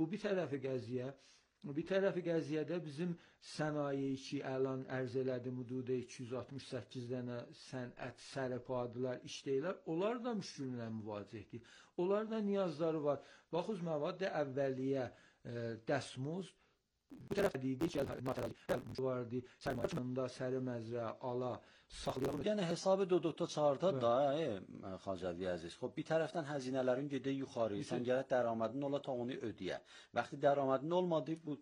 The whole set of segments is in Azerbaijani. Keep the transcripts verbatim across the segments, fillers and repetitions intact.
Bu bir tərəfi qəziyyə. Bir tərəfi qəziyyədə bizim sənayeçi əlan ərz elədi müdudə iki yüz altmış səkkiz dənə sənət sərəpadilər işləyirlər. Onlar da müşküllə müvaciəhdir. Onlar da niyazları var. Baxız məvad əvvəliyyə dəsmuz bu tərəf deyildi ki, material vardı, sərmayəsində, səri məzrə, ala, saxlayalım. Yəni, hesabı dodota çarda da, Xacəvi əziz, xub, bir tərəfdən həzinələrin gedə yuxarı, sən gərək dərəmədin ola ta onu ödəyə. Vaxtı dərəmədin olmadı, bu...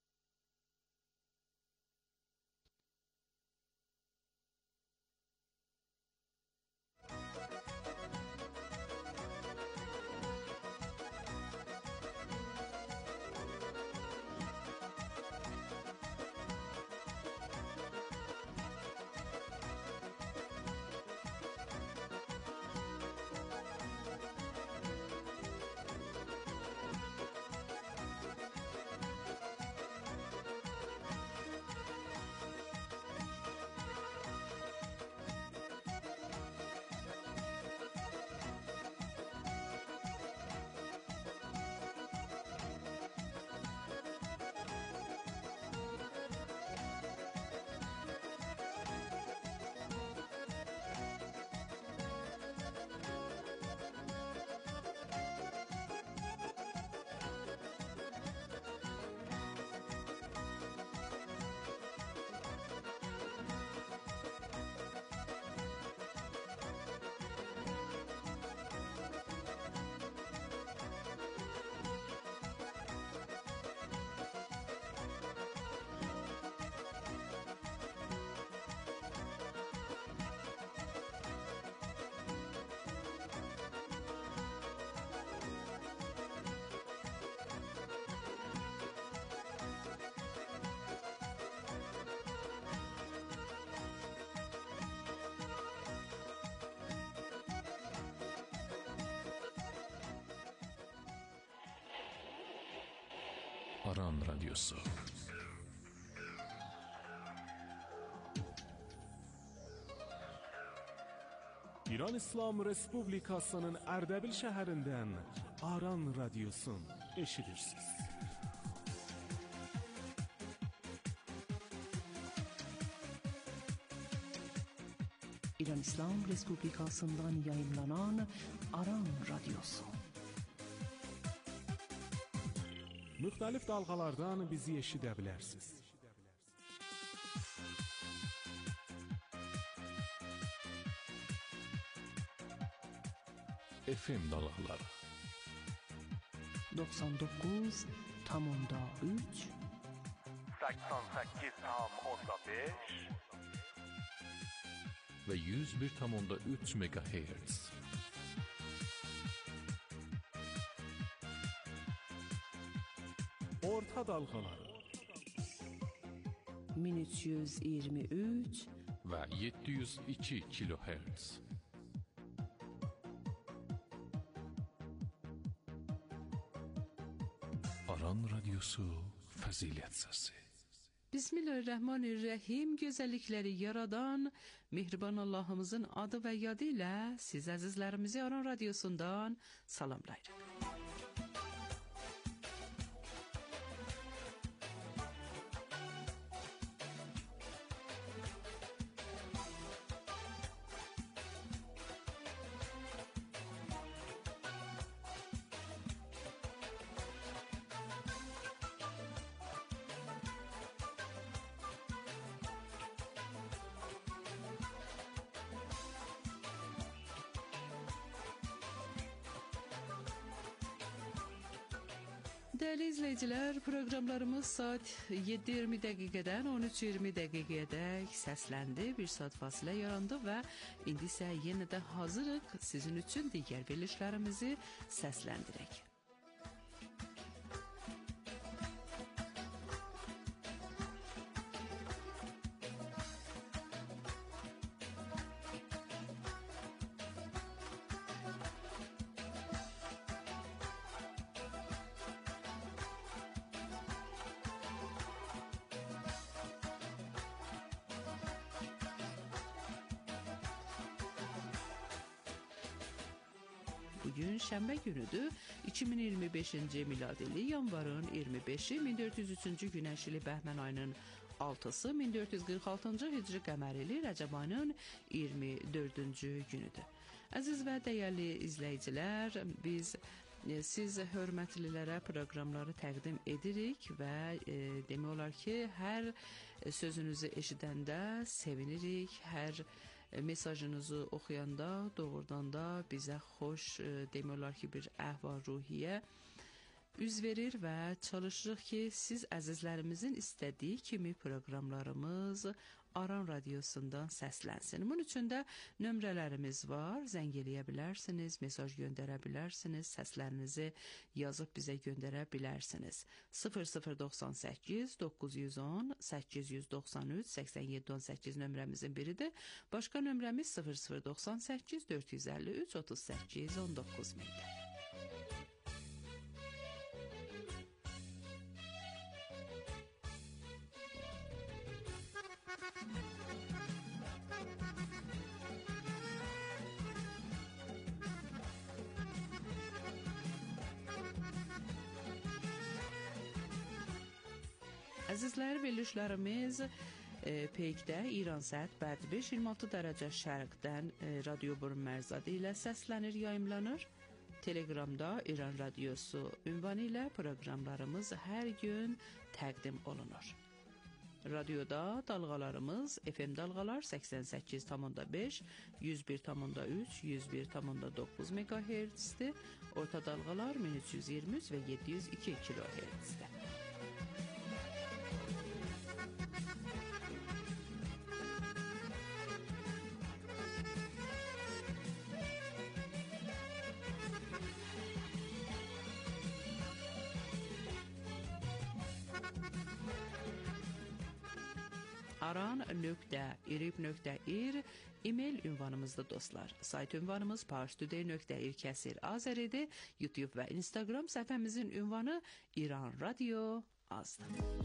Aran Radyosu. İran İslam Respublikasının Ərdəbil şəhərindən Aran Radyosun eşidirsiniz. İran İslam Respublikasından yayınlanan Aran Radyosu. Müxtəlif dalğalardan bizi eşidə bilərsiniz. F M dalğaları doksan dokuz nöqtə üç səksən səkkiz nöqtə beş və yüz bir nöqtə üç megahertz. Orta dalğaları min üç yüz iyirmi üç və yeddi yüz iki kilohertz. Aran Radyosu Fəzilət Səsi. Bismillahirrahmanirrahim. Gözəllikləri yaradan mehriban Allahımızın adı və yadı ilə siz əzizlərimizi Aran Radyosundan salamlayırıq. Değerli izleyiciler, programlarımız saat yedi iyirmi dəqiqədən on üç iyirmi dəqiqədək səsləndi. Bir saat fasilə yarandı və indi isə yenə də hazırıq sizin üçün digər verilişlərimizi səsləndirək. Bugün şənbə günüdür. iki min iyirmi beşinci miladili yanvarın iyirmi beşi, min dörd yüz üçüncü günəşili Bəhmən ayının altısı, min dörd yüz qırx altıncı hicri qəmərili Rəcəb ayının iyirmi dördüncü günüdür. Əziz və dəyərli izləyicilər, biz siz hörmətlilərə proqramları təqdim edirik və e, demək olar ki, hər sözünüzü eşidəndə sevinirik, hər mesajınızı oxuyanda doğrudan da bizə xoş, e, demək olar ki, bir əhval-ruhiyyə üz verir və çalışırıq ki, siz əzizlərimizin istədiyi kimi proqramlarımız Aran Radiosundan səslənsin. Bunun üçün də nömrələrimiz var, zəng eləyə bilərsiniz, mesaj göndərə bilərsiniz, səslərinizi yazıb bizə göndərə bilərsiniz. sıfır sıfır doxsan səkkiz doqquz yüz on səkkiz yüz doxsan üç səksən yeddi on səkkiz nömrəmizin biridir. Başqa nömrəmiz sıfır sıfır doxsan səkkiz dörd yüz əlli üç otuz səkkiz on doqquz mindir. Əzizlər, verilişlərimiz e, Peykdə İran saat bəd beş iyirmi altı dərəcə şərqdən e, Radio Burun Mərzadı ilə səslənir, yayımlanır. Telegramda İran Radiosu ünvanı ilə proqramlarımız hər gün təqdim olunur. Radioda dalğalarımız F M dalğalar səksən səkkiz tam beş, yüz bir tam üç, yüz bir tam doqquz megahertzdir. Orta dalğalar min üç yüz iyirmi üç və yeddi yüz iki kilohertzdir. aran nöqtə irib nöqtə ir e-mail ünvanımızda dostlar. Sayt ünvanımız parstoday nöqtə ir kəsir azəridir. YouTube və Instagram səhifəmizin ünvanı İran Radio azdır.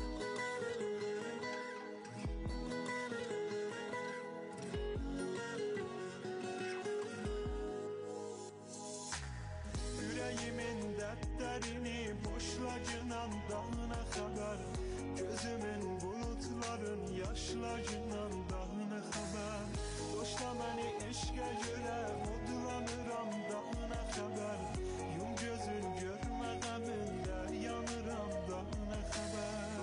Yüreğimin dertlerini boşlacınan dağına kadar, gözümün bulutların yaşlacınan dağına kadar. Boşla beni eşke göre odlanıram dağına kadar. Yum gözün görme gamında yanıram dağına kadar.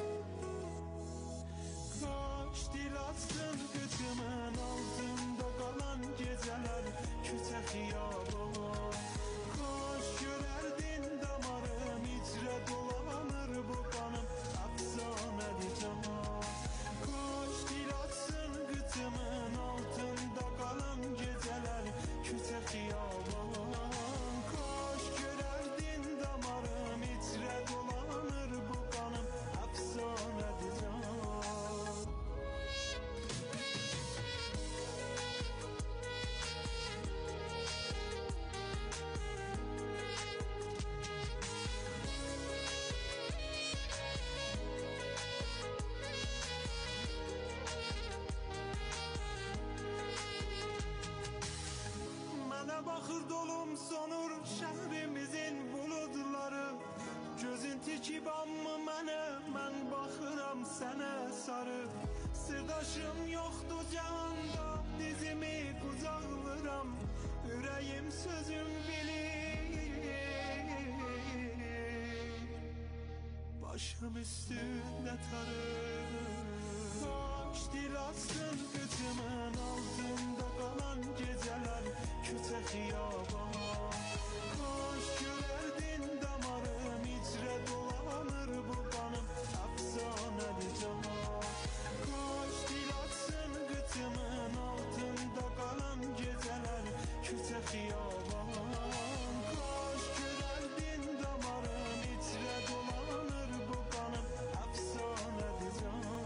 Kaç dil atsın kıçımın altında kalan geceler, küçük hiyaban. Kaş görerdin damarım içre dolanır bu kanım, efsanedir tamam. Kaş dil atsın kıçımın altında kalan geceler, küçük hiyaban. Kaş görerdin damarım içre dolanır bu kanım, efsanedir tamam. Mənə baxır dolum sonur şəhrimizin buludları. Gözün tikib amma mənə, mən baxıram sənə sarı. Sırdaşım yoxdur cahanda, dizimi qucaqlıram. Ürəyim sözüm bilir, başım üstündə tarır. Kaç dil atsın kıçımın altında kalan geceler, küçük hiyaban. Kaş görerdin damarım içre dolanır bu kanım, efsanedir tamam. Kaş dil atsın kıçımın altında kalan geceler, küçük hiyaban. Kaş görerdin damarım içre dolanır bu kanım, efsanedir tamam.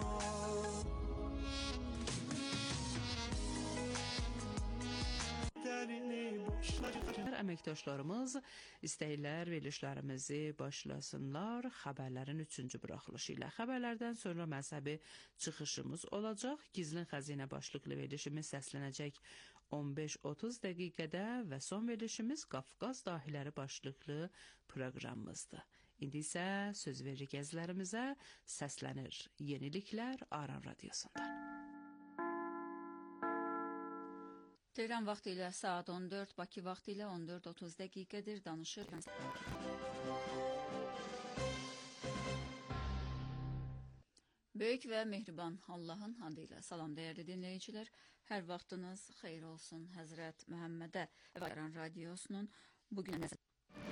Əməkdaşlarımız istəklər verilişlərimizi başlasınlar. Xəbərlərin üçüncü buraxılışı ilə xəbərlərdən sonra məzhəbi çıxışımız olacaq. Gizlin xəzinə başlıqlı verilişimiz səslənəcək on beş otuz dəqiqədə və son verilişimiz Qafqaz dahiləri başlıqlı proqramımızdır. İndi isə söz veririk gəzlərimizə, səslənir yeniliklər Aran Radiosundan. Tehran vaxtı ilə saat on dörd, Bakı vaxtı ilə on dörd otuz dəqiqədir, danışır. Böyük və mehriban Allahın adıyla salam dəyərli dinləyicilər. Hər vaxtınız xeyir olsun Həzrət Məhəmmədə və Aran Radiosunun bugün nəzər.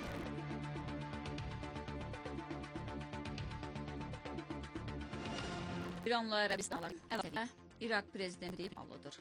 İranla Ərəbistanlar əlaqədə İraq prezidenti avlıdır.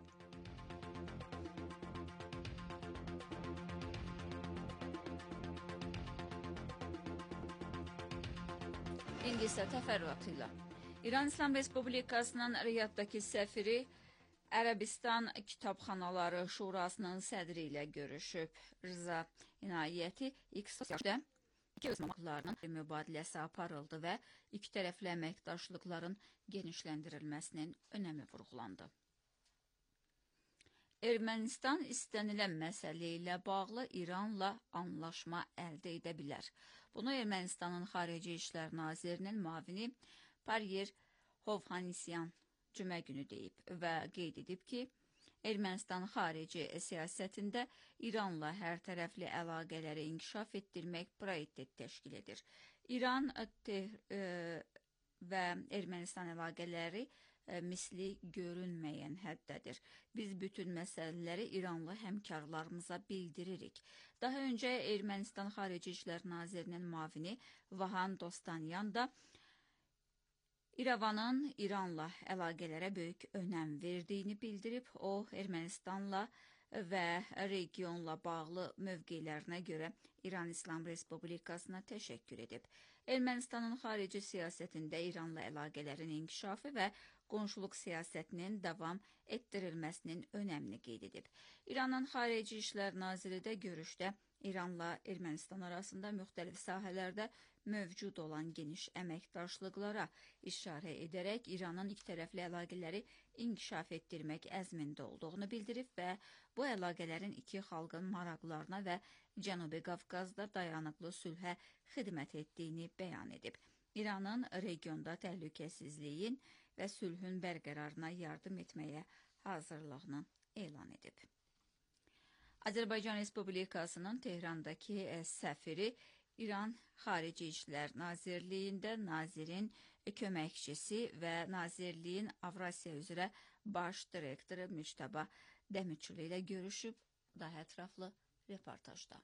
İndi isə təfərrüatıyla. İran İslam Respublikasının Riyaddakı səfiri Ərəbistan Kitabxanaları Şurasının sədri ilə görüşüb. Rıza İnayetti X sosialdə iki özməmaklarının mübadiləsi aparıldı və iki tərəfli əməkdaşlıqların genişləndirilməsinin önəmi vurğulandı. Ermənistan istənilən məsələ ilə bağlı İranla anlaşma əldə edə bilər. Bunu Ermənistanın Xarici İşlər Nazirinin müavini Paryer Hovhannisyan cümə günü deyib və qeyd edib ki, Ermənistan xarici siyasətində İranla hər tərəfli əlaqələri inkişaf etdirmək prioritet təşkil edir. İran e, və Ermənistan əlaqələri e, misli görünməyən həddədir. Biz bütün məsələləri İranlı həmkarlarımıza bildiririk. Daha öncə Ermənistan Xarici İşlər Nazirinin müavini Vahan Dostanyan da İrəvanın İranla əlaqələrə böyük önəm verdiyini bildirib. O, Ermənistanla və regionla bağlı mövqelərinə görə İran İslam Respublikasına təşəkkür edib. Ermənistanın xarici siyasətində İranla əlaqələrin inkişafı və qonşuluq siyasətinin davam etdirilməsinin önəmini qeyd edib. İranın Xarici İşlər Naziri də görüşdə İranla Ermənistan arasında müxtəlif sahələrdə mövcud olan geniş əməkdaşlıqlara işarə edərək İranın ikitərəfli əlaqələri inkişaf etdirmək əzmində olduğunu bildirib və bu əlaqələrin iki xalqın maraqlarına və Cənubi Qafqazda dayanıqlı sülhə xidmət etdiyini bəyan edib. İranın regionda təhlükəsizliyin və sülhün bərqərarına yardım etməyə hazırlığını elan edib. Azərbaycan Respublikasının Tehrandakı səfiri İran Xarici İşlər Nazirliyində nazirin köməkçisi və nazirliyin Avrasiya üzrə baş direktoru Müçtəba Dəmirçili ilə görüşüb. Daha ətraflı reportajda.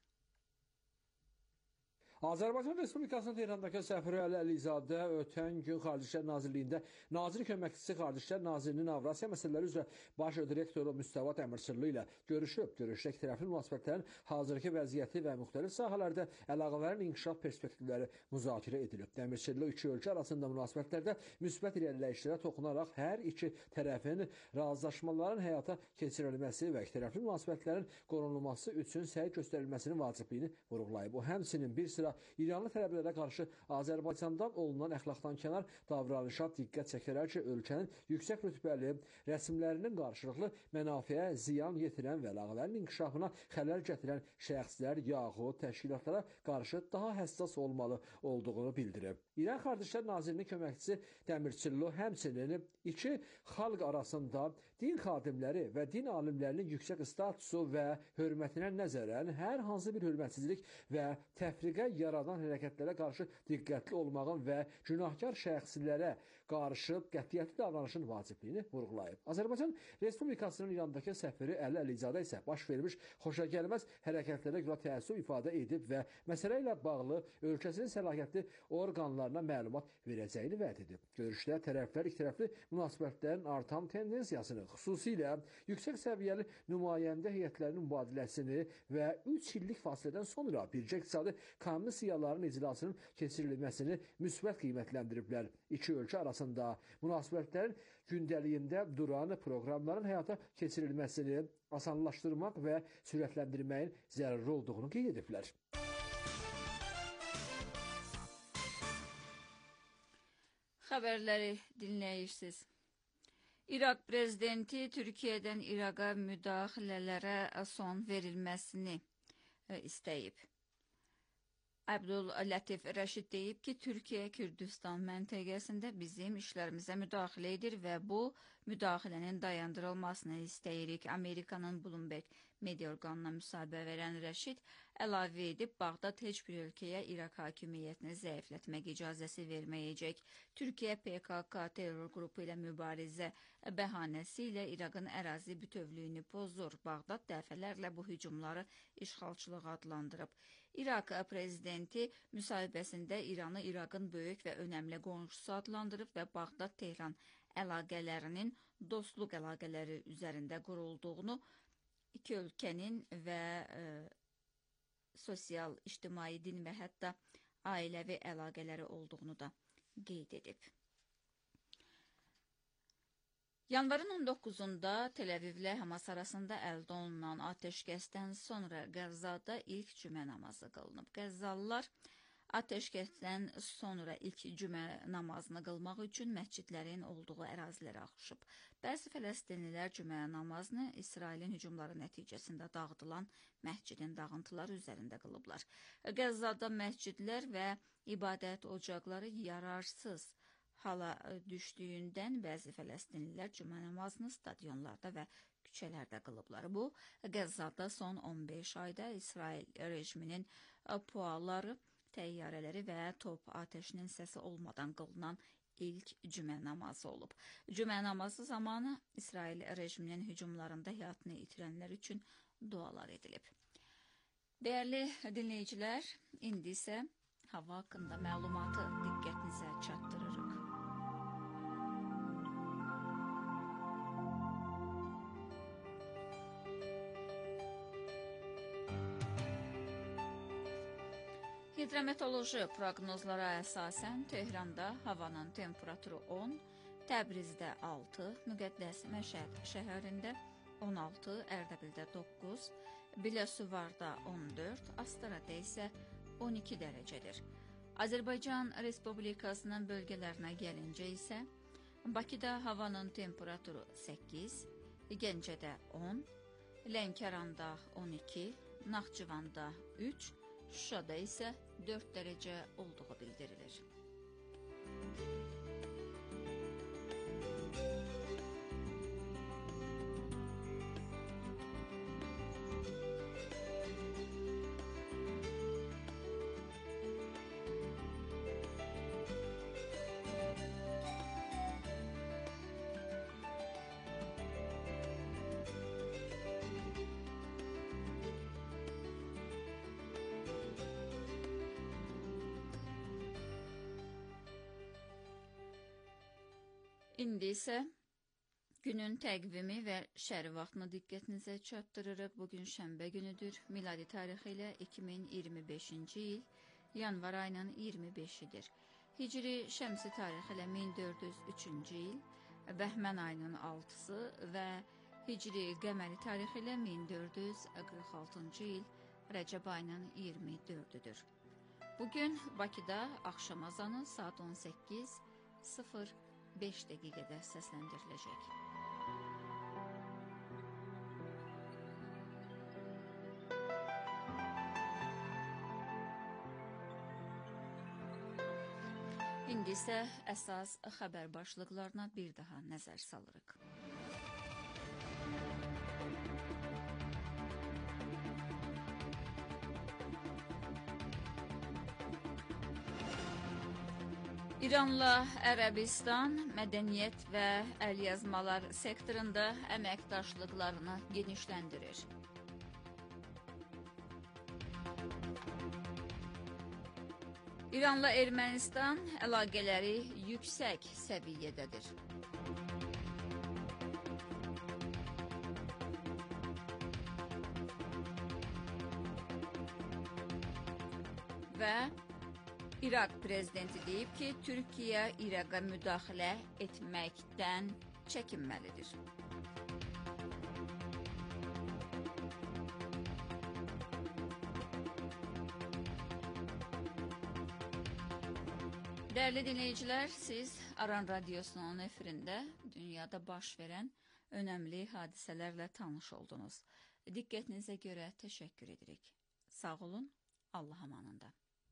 Azərbaycan Respublikasının Tehrandakı səfiri Əli Əlizadə ötən gün Xarici İşlər Nazirliyində Nazir Köməkçisi Xarici İşlər Nazirinin Avrasiya məsələləri üzrə baş direktoru Müstəva Dəmirçili ilə görüşüb. Görüşdə ikitərəfli münasibətlərin hazırki vəziyyəti və müxtəlif sahələrdə əlaqələrin inkişaf perspektivləri müzakirə edilib. Dəmirçili iki ölkə arasında münasibətlərdə müsbət irəliləyişlərə toxunaraq hər iki tərəfin razılaşmaların həyata keçirilməsi və ikitərəfli münasibətlərin qorunulması üçün səy göstərilməsinin vacibliyini vurğulayıb. O həmçinin bir sıra İranlı tələblərə qarşı Azərbaycandan olunan əxlaqdan kənar davranışa diqqət çəkərək ki, ölkənin yüksək rütbəli rəsmlərinin qarşılıqlı mənafiyə ziyan yetirən və əlaqələrin inkişafına xələl gətirən şəxslər yaxud təşkilatlara qarşı daha həssas olmalı olduğunu bildirib. İran Xarici İşlər Nazirinin köməkçisi Dəmirçillo həmçinin iki xalq arasında din xadimləri və din alimlərinin yüksək statusu və hörmətinə nəzərən hər hansı bir hörmətsizlik və təfriqə yaradan hərəkətlərə qarşı diqqətli olmağın və günahkar şəxslərə qarşı qətiyyətli davranışın vacibliyini vurğulayıb. Azərbaycan Respublikasının İrandakı səfiri Əli Əlizadə isə baş vermiş xoşagəlməz hərəkətlərə görə təəssüf ifadə edib və məsələ ilə bağlı ölkəsinin səlahiyyətli orqanlarına məlumat verəcəyini vəd edib. Görüşdə tərəflər ikitərəfli münasibətlərin artan tendensiyasını, xüsusilə yüksək səviyyəli nümayəndə heyətlərinin mübadiləsini və üç illik fasilədən sonra bircə iqtisadi komissiyaların iclasının keçirilməsini müsbət qiymətləndiriblər. İki ölkə arasında münasibətlərin gündəliyində duran proqramların həyata keçirilməsini asanlaşdırmaq və sürətləndirməyin zəruri olduğunu qeyd ediblər. Xəbərləri dinləyirsiniz. İraq prezidenti Türkiyədən İraqa müdaxilələrə son verilməsini istəyib. Abdüllatif Rəşid deyib ki, Türkiyə Kürdistan məntəqəsində bizim işlərimizə müdaxilə edir və bu müdaxilənin dayandırılmasını istəyirik. Amerikanın Bloomberg media orqanına müsahibə verən Rəşid əlavə edib, Bağdad heç bir ölkəyə İraq hakimiyyətini zəiflətmək icazəsi verməyəcək. Türkiyə P K K terror qrupu ilə mübarizə bəhanəsi ilə İraqın ərazi bütövlüyünü pozur. Bağdad dəfələrlə bu hücumları işğalçılıq adlandırıb. İraq prezidenti müsahibəsində İranı İraqın böyük və önəmli qonşusu adlandırıb və Bağdad-Tehran əlaqələrinin dostluq əlaqələri üzərində qurulduğunu, iki ölkənin və e, sosial, ictimai, din və hətta ailəvi əlaqələri olduğunu da qeyd edib. Yanvarın on doqquzunda Tel-Əvivlə Hamas arasında əldə olunan atəşkəsdən sonra Qəzzada ilk cümə namazı qılınıb. Qəzzalılar atəşkəsdən sonra ilk cümə namazını qılmaq üçün məscidlərin olduğu ərazilərə axışıb. Bəzi fələstinlilər cümə namazını İsrailin hücumları nəticəsində dağıdılan məscidin dağıntıları üzərində qılıblar. Qəzzada məscidlər və ibadət ocaqları yararsız hala düşdüyündən bəzi fələstinlilər cümə namazını stadionlarda və küçələrdə qılıblar. Bu, Qəzzada son on beş ayda İsrail rejiminin pualları, təyyarələri və top atəşinin səsi olmadan qılınan ilk cümə namazı olub. Cümə namazı zamanı İsrail rejiminin hücumlarında həyatını itirənlər üçün dualar edilib. Dəyərli dinləyicilər, indi isə hava haqqında məlumatı diqqətinizə çatdırırıq. Hidrometeoroloji proqnozlara əsasən Tehranda havanın temperaturu on, Təbrizdə altı, Müqəddəs Məşəd şəhərində on altı, Ərdəbildə doqquz, Biləsuvarda on dörd, Astarada isə on iki dərəcədir. Azərbaycan Respublikasının bölgələrinə gəlincə isə Bakıda havanın temperaturu səkkiz, Gəncədə on, Lənkəranda on iki, Naxçıvanda üç, Şuşada isə dörd dərəcə olduğu bildirilir. İndi isə günün təqvimi və şəri vaxtını diqqətinizə çatdırırıq. Bugün şənbə günüdür. Miladi tarixi ilə iki min iyirmi beşinci il, yanvar ayının iyirmi beşidir. Hicri şəmsi tarixi ilə min dörd yüz üçüncü il, Bəhmən ayının altısı və Hicri qəməri tarixi ilə min dörd yüz qırx altıncı il, Rəcəb ayının iyirmi dördüdür. Bugün Bakıda axşam azanı saat on səkkiz sıfır beş dəqiqədə səsləndiriləcək. İndi isə əsas xəbər başlıqlarına bir daha nəzər salırıq. İranla Ərəbistan mədəniyyət və əlyazmalar sektorunda əməkdaşlıqlarını genişləndirir. İranla Ermənistan əlaqələri yüksək səviyyədədir. Və İraq prezidenti deyib ki, Türkiyə İraqa müdaxilə etməkdən çəkinməlidir. Değerli dinleyiciler, siz Aran Radyosu'nun efirinde dünyada baş veren önemli hadiselerle tanış oldunuz. Dikkatinize göre teşekkür edirik. Sağ olun, Allah amanında.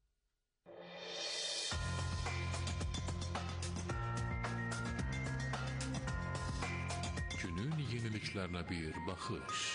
Günün yeniliklerine bir bakış.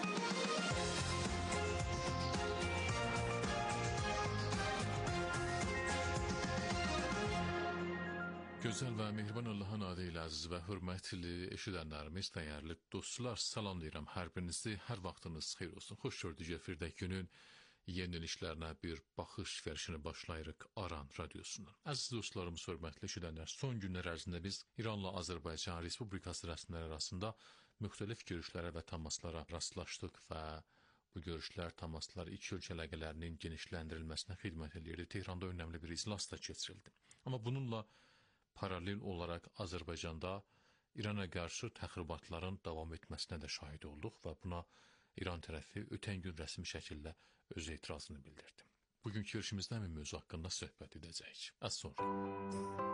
Gözəl və mehriban Allahın adı ilə əziz və hörmətli eşidənlərimiz, dəyərli dostlar, salamlayıram hər birinizi, hər vaxtınız xeyir olsun. Xoş gördük efirdə günün yeniliklərinə bir baxış verişini başlayırıq Aran Radyosu'ndan. Əziz dostlarımız, hörmətli eşidənlər, son günlər ərzində biz İranla Azərbaycan Respublikası rəsmiləri arasında müxtəlif görüşlərə və təmaslara rastlaşdıq və bu görüşlər, təmaslar iki ölkə əlaqələrinin genişləndirilməsinə xidmət edirdi. Tehranda önəmli bir iclas da keçirildi. Amma bununla paralel olarak Azərbaycanda İrana qarşı təxribatların davam etməsinə də şahid olduq və buna İran tərəfi ötən gün rəsmi şəkildə öz etirazını bildirdi. Bugünkü görüşümüzdə həmin mövzu haqqında söhbət edəcəyik. Az sonra.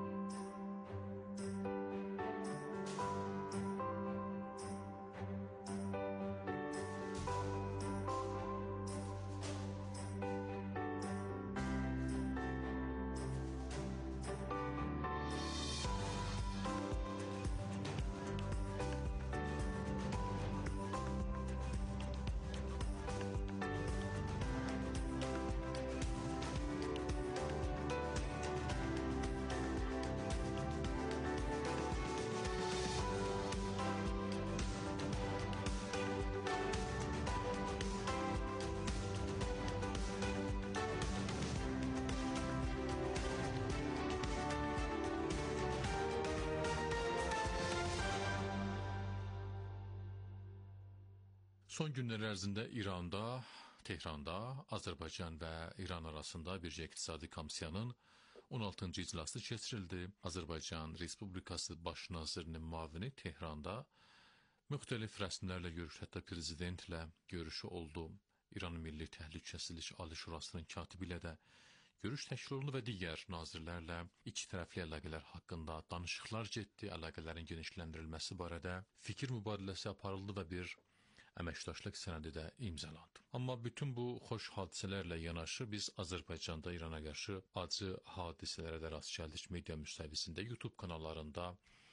Son günlər ərzində İranda, Tehranda, Azərbaycan və İran arasında bircə iqtisadi komissiyanın on altıncı iclası keçirildi. Azərbaycan Respublikası Baş Nazirinin müavini Tehranda müxtəlif rəsmilərlə görüş, hətta prezidentlə görüşü oldu. İran Milli Təhlükəsizlik Ali Şurasının katibi ilə də görüş təşkil olundu və digər nazirlərlə iki tərəfli əlaqələr haqqında danışıqlar getdi. Əlaqələrin genişləndirilməsi barədə fikir mübadiləsi aparıldı və bir əməkdaşlıq sənədi də imzalandı. Amma bütün bu xoş hadisələrlə yanaşı biz Azərbaycanda İrana qarşı acı hadisələrə də rast gəldik. Media müstəvisində, YouTube kanallarında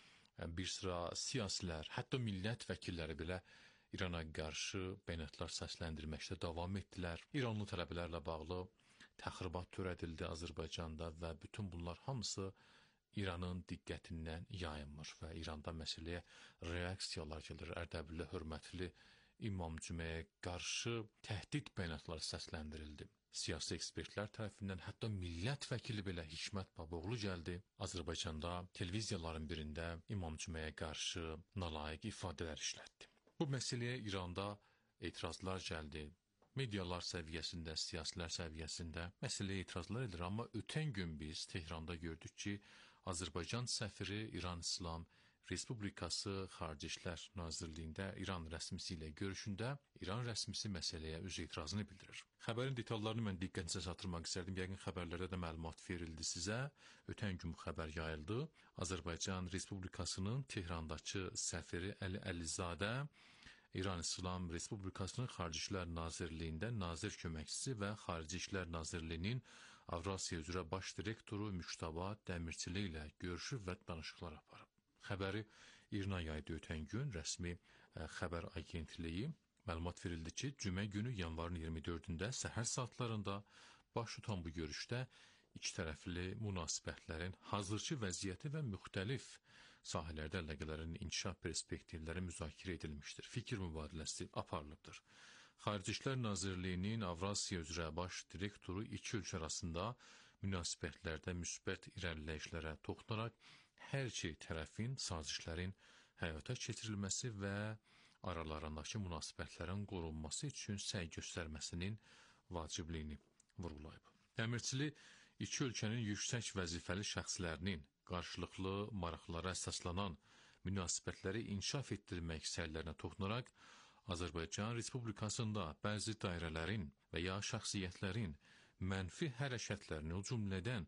bir sıra siyasilər, hətta millət vəkilləri belə İrana qarşı bəyanatlar səsləndirməkdə davam etdilər. İranlı tələbələrlə bağlı təxribat törədildi Azərbaycanda və bütün bunlar hamısı İranın diqqətindən yayınmır və İranda məsələyə reaksiyalar gəlir. Ərdəbilli hörmətli İmam Cüməyə qarşı təhdid bəyanatları səsləndirildi. Siyasi ekspertlər tərəfindən hətta millət vəkili belə Hikmət Baboğlu gəldi. Azərbaycanda televiziyaların birində İmam Cüməyə qarşı nalayiq ifadələr işlətdi. Bu məsələyə İranda etirazlar gəldi. Medialar səviyyəsində, siyasilər səviyyəsində məsələyə etirazlar edilir. Amma ötən gün biz Tehranda gördük ki, Azərbaycan səfiri İran İslam Respublikası Xarici İşlər Nazirliyində İran rəsmisi ilə görüşündə İran rəsmisi məsələyə öz etirazını bildirir. Xəbərin detallarını mən diqqətinizə çatdırmaq istərdim. Yəqin xəbərlərdə də məlumat verildi sizə. Ötən gün bu xəbər yayıldı. Azərbaycan Respublikasının Tehrandakı səfiri Əli Əlizadə İran İslam Respublikasının Xarici İşlər Nazirliyində nazir köməkçisi və Xarici İşlər Nazirliyinin Avrasiya üzrə baş direktoru Müştaba Dəmirçili ilə görüşüb və danışıqlar aparıb. Xəbəri İRNA yaydı ötən gün. Rəsmi ə, xəbər agentliyi məlumat verildi ki, cümə günü yanvarın iyirmi dördündə səhər saatlarında baş tutan bu görüşdə iki tərəfli münasibətlərin hazırki vəziyyəti və müxtəlif sahələrdə əlaqələrin inkişaf perspektivləri müzakirə edilmişdir. Fikir mübadiləsi aparılıbdır. Xarici İşlər Nazirliyinin Avrasiya üzrə baş direktoru iki ölkə arasında münasibətlərdə müsbət irəliləyişlərə toxunaraq hər iki tərəfin sazişlərin həyata keçirilməsi və aralarındakı münasibətlərin qorunması üçün səy göstərməsinin vacibliyini vurğulayıb. Dəmirçili iki ölkənin yüksək vəzifəli şəxslərinin qarşılıqlı maraqlara əsaslanan münasibətləri inkişaf etdirmək səylərinə toxunaraq Azərbaycan Respublikasında bəzi dairələrin və ya şəxsiyyətlərin mənfi hərəkətlərini, o cümlədən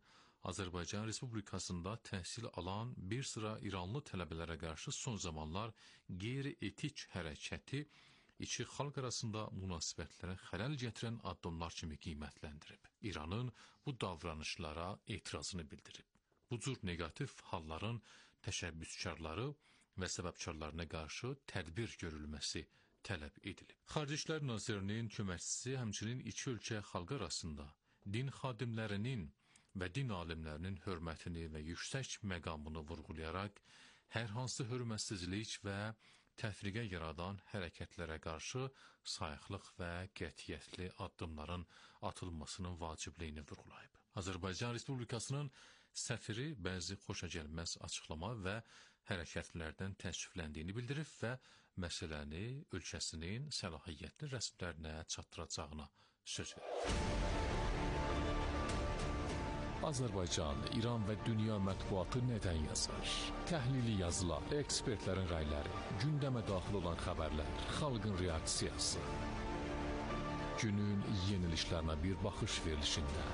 Azərbaycan Respublikasında təhsil alan bir sıra İranlı tələbələrə qarşı son zamanlar qeyri-etik hərəkəti iki xalq arasında münasibətlərə xələl gətirən addımlar kimi qiymətləndirib. İranın bu davranışlara etirazını bildirib. Bu cür negativ halların təşəbbüskarları və səbəbkarlarına qarşı tədbir görülməsi tələb edilib. Xarici İşlər Nazirinin köməkçisi həmçinin iki ölkə xalqı arasında din xadimlərinin və din alimlərinin hörmətini və yüksək məqamını vurğulayaraq hər hansı hörmətsizlik və təfriqə yaradan hərəkətlərə qarşı sayıqlıq və qətiyyətli addımların atılmasının vacibliyini vurğulayıb. Azərbaycan Respublikasının səfiri bəzi xoşagəlməz açıqlama və hərəkətlərdən təəssüfləndiyini bildirib və məsələni ölkəsinin səlahiyyətli rəsmilərinə çatdıracağına söz verib. Azərbaycan, İran və dünya mətbuatı nədən yazar? Təhlili yazılar, ekspertlərin rəyləri, gündəmə daxil olan xəbərlər, xalqın reaksiyası. Günün yeniliklərinə bir baxış verilişində.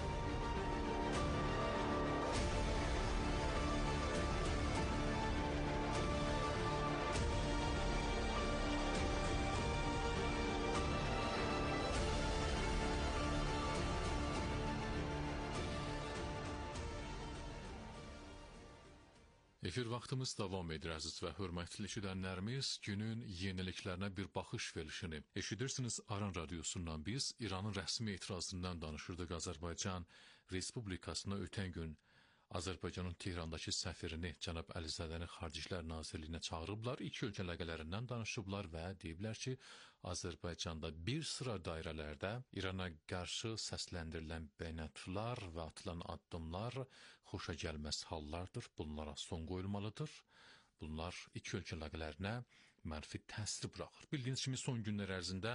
Efir vaxtımız davam edir, əziz və hörmətli eşidənlərimiz. Günün yeniliklərinə bir baxış verilişini eşidirsiniz. Aran radiosundan biz İranın rəsmi etirazından danışırdıq. Azərbaycan Respublikasına ötən gün Azərbaycanın Tehrandakı səfirini cənab Əlizadəni Xarici İşlər Nazirliyinə çağırıblar. İki ölkə əlaqələrindən danışıblar və deyiblər ki, Azərbaycanda bir sıra dairələrdə İrana qarşı səsləndirilən bəyanatlar və atılan addımlar xoşagəlməz hallardır. Bunlara son qoyulmalıdır. Bunlar iki ölkə əlaqələrinə mənfi təsir buraxır. Bildiyiniz kimi son günlər ərzində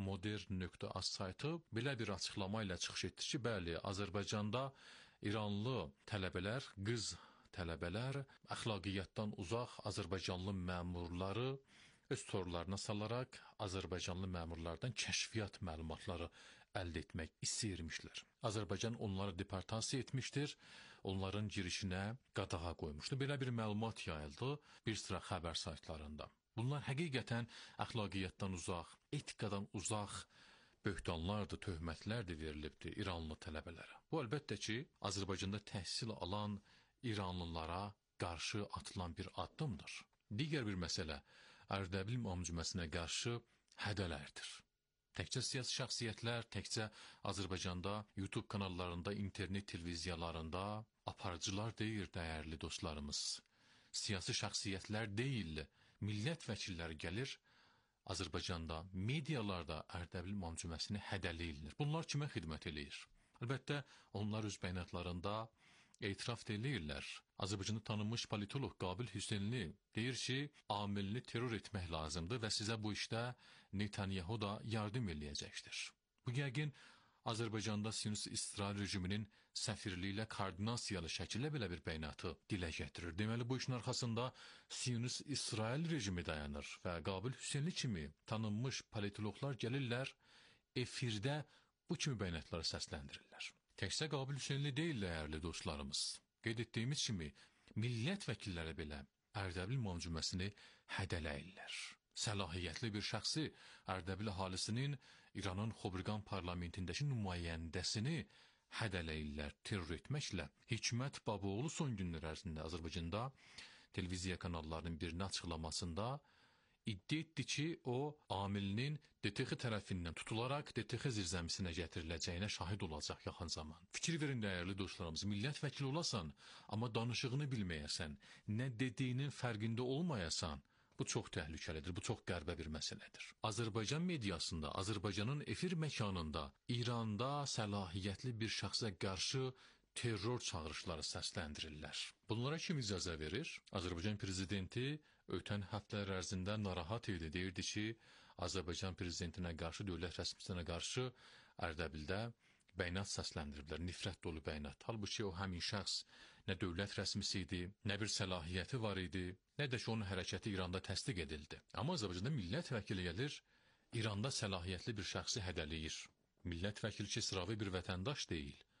modern.az saytı belə bir açıqlama ilə çıxış etdi ki, bəli, Azərbaycanda İranlı tələbələr, qız tələbələr əxlaqiyyatdan uzaq Azərbaycanlı məmurları öz torlarına salaraq Azərbaycanlı məmurlardan kəşfiyyat məlumatları əldə etmək istəyirmişlər. Azərbaycan onları deportasiya etmişdir, onların girişinə qadağa qoymuşdur. Belə bir məlumat yayıldı bir sıra xəbər saytlarında. Bunlar həqiqətən əxlaqiyyatdan uzaq, etikadan uzaq böhtanlardır, töhmətlərdir verilibdir İranlı tələbələrə. Bu əlbəttə ki, Azərbaycanda təhsil alan İranlılara qarşı atılan bir addımdır. Digər bir məsələ, Ərdəbil mühacirəsinə qarşı hədələrdir. Təkcə siyasi şəxsiyyətlər, təkcə Azərbaycanda YouTube kanallarında, internet televiziyalarında aparıcılar deyil, dəyərli dostlarımız. Siyasi şəxsiyyətlər deyil, millət vəkilləri gəlir, Azərbaycanda, medialarda Ərdəbil mühacirəsini hədələyirlər. Bunlar kimə xidmət eləyir? Əlbəttə, onlar öz bəyanatlarında etiraf eləyirlər. Azərbaycanda tanınmış politolog Qabil Hüseynli deyir ki, amilini terror etmək lazımdır və sizə bu işdə Netanyahu da yardım eləyəcəkdir. Bu yəqin Azərbaycanda Siyonist-İsrail rejiminin səfirliyi ilə koordinasiyalı şəkildə belə bir bəyanatı dilə gətirir. Deməli, bu işin arxasında Siyonist-İsrail rejimi dayanır və Qabil Hüseynli kimi tanınmış politologlar gəlirlər, efirdə bu kimi bəyanatları səsləndirirlər. Təkcə Qabil Hüseynli deyil, dəyərli dostlarımız. Qeyd etdiyimiz kimi, millət vəkilləri belə Ərdəbil mühacirəsini hədələyirlər. Səlahiyyətli bir şəxsi Ərdəbil əhalisinin İranın Xobriqan parlamentindəki nümayəndəsini hədələyirlər, terror etməklə. Hikmət Babaoğlu son günlər ərzində Azərbaycanda televiziya kanallarının birinin açıqlamasında iddia etdi ki, o, amilinin D T X tərəfindən tutularaq D T X zirzəmisinə gətiriləcəyinə şahid olacaq yaxın zaman. Fikir verin, dəyərli dostlarımız, millət vəkili olasan, amma danışığını bilməyəsən, nə dediyinin fərqində olmayasan, bu çox təhlükəlidir, bu çox qəribə bir məsələdir. Azərbaycan mediasında, Azərbaycanın efir məkanında, İranda səlahiyyətli bir şəxsə qarşı terror çağırışları səsləndirirlər. Bunlara kim icazə verir? Azərbaycan prezidenti ötən həftələr ərzində narahat idi, deyirdi ki, Azərbaycan prezidentinə qarşı, dövlət rəsmisinə qarşı Ərdəbildə bəyanat səsləndiriblər, nifrət dolu bəyanat. Halbuki o həmin şəxs nə dövlət rəsmisi idi, nə bir səlahiyyəti var idi, nə də ki, onun hərəkəti İranda təsdiq edildi. Amma Azərbaycanda millət vəkili gəlir, İranda səlahiyyətli bir şəxsi hədələyir. Millət vəkili ki, sıravi bir vətəndaş deyil,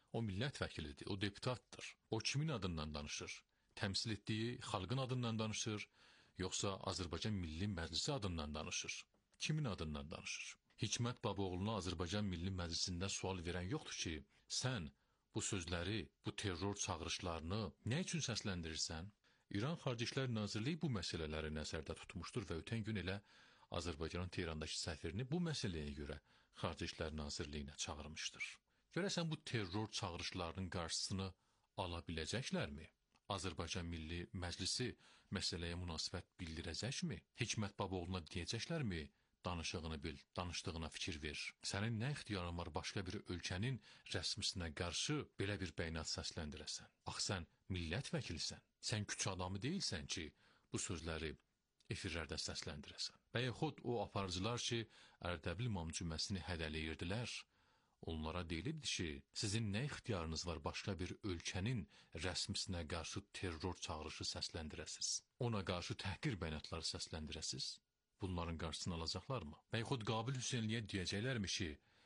O millət vəkilidir, o deputatdır. O kimin adından danışır? Təmsil etdiyi xalqın adından danışır, yoxsa Azərbaycan Milli Məclisi adından danışır? Kimin adından danışır? Hikmət Babaoğlu'na Azərbaycan Milli Məclisində sual verən yoxdur ki, sən bu sözləri, bu terror çağırışlarını nə üçün səsləndirirsən? İran Xarici İşlər Nazirliyi bu məsələləri nəzərdə tutmuşdur və ötən gün elə Azərbaycanın Tehrandakı səfirini bu məsələyə görə Xarici İşlər Nazirliyinə çağırmışdır. Görəsən bu terror çağırışlarının qarşısını ala biləcəklərmi? Azərbaycan Milli Məclisi məsələyə münasibət bildirəcəkmi? Hikmət Babaoğlu'na deyəcəklərmi? Danışığını bil, danışdığına fikir ver. Sənin nə ixtiyarın var başqa bir ölkənin rəsmisinə qarşı belə bir bəyanat səsləndirəsən? Axı sən millət vəkilisən. Sən küçə adamı deyilsən ki, bu sözləri efirlərdə səsləndirəsən. Və yaxud o aparıcılar ki, Ərdəbil İmam Cüməsini hədələyirdilər, onlara deyilirdi ki, sizin nə ixtiyarınız var başqa bir ölkənin rəsmisinə qarşı terror çağırışı səsləndirəsiz? Ona qarşı təhqir bəyanatları səsləndirəsiz? Bunların qarşısını alacaqlarmı? Və yaxud Qabil Hüseynliyə deyəcəklərmi ki,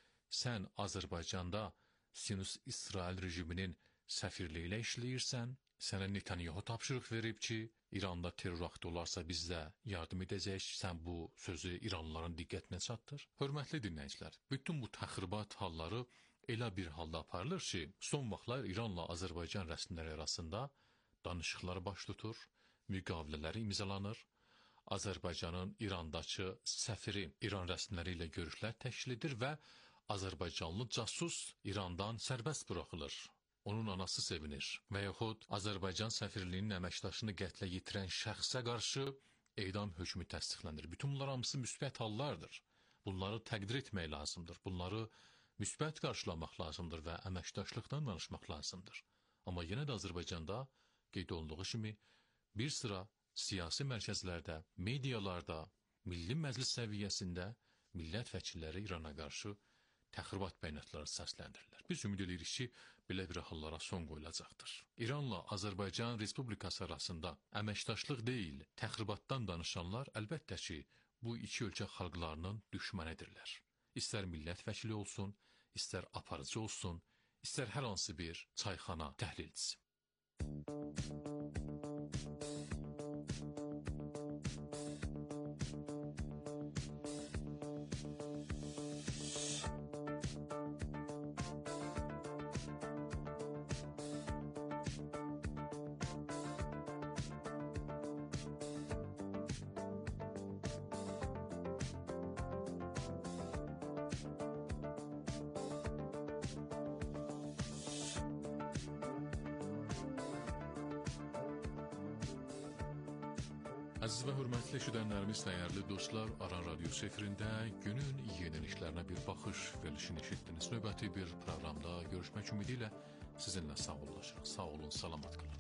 sən Azərbaycanda Sinus-İsrail rejiminin səfirliyi ilə işləyirsən, sənə Netanyahu tapşırıq verib ki, İranda terror aktı olarsa biz də yardım edəcəyik, sən bu sözü İranlıların diqqətinə çatdır. Hörmətli dinləyicilər, bütün bu təxribat halları elə bir halda aparılır ki, son vaxtlar İranla Azərbaycan rəsmiləri arasında danışıqlar baş tutur, müqavilələr imzalanır, Azərbaycanın İrandakı səfiri İran rəsmiləri ilə görüşlər təşkil edir və Azərbaycanlı casus İrandan sərbəst buraxılır. Onun anası sevinir və yaxud Azərbaycan səfirliyinin əməkdaşını qətlə yetirən şəxsə qarşı edam hökmü təsdiqlənir. Bütün bunlar hamısı müsbət hallardır. Bunları təqdir etmək lazımdır. Bunları müsbət qarşılamaq lazımdır və əməkdaşlıqdan danışmaq lazımdır. Amma yenə də Azərbaycanda qeyd olunduğu kimi bir sıra siyasi mərkəzlərdə, medialarda, Milli Məclis səviyyəsində millət vəkilləri İrana qarşı təxribat bəyanatları səsləndirirlər. Biz ümid edirik ki, belə bir hallara son qoyulacaqdır. İranla Azərbaycan Respublikası arasında əməkdaşlıq deyil, təxribatdan danışanlar əlbəttə ki, bu iki ölkə xalqlarının düşmənidirlər. İstər millət vəkili olsun, istər aparıcı olsun, istər hər hansı bir çayxana təhlilçisi. Əziz və hörmətli eşidənlərimiz, dəyərli dostlar, Aran Radiosu efirində günün yenilişlərinə bir baxış verilişini eşitdiniz. Növbəti bir proqramda görüşmək ümidi ilə sizinlə sağollaşırıq. Sağ olun, salamat qalın.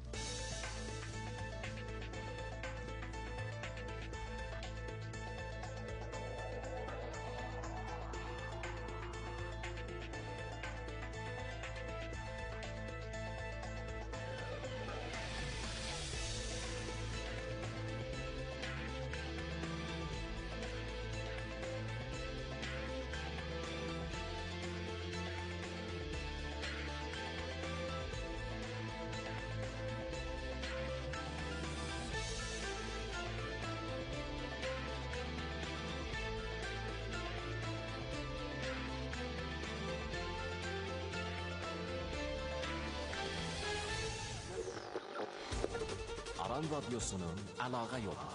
Aran Radyosu'nun əlaqə yolu.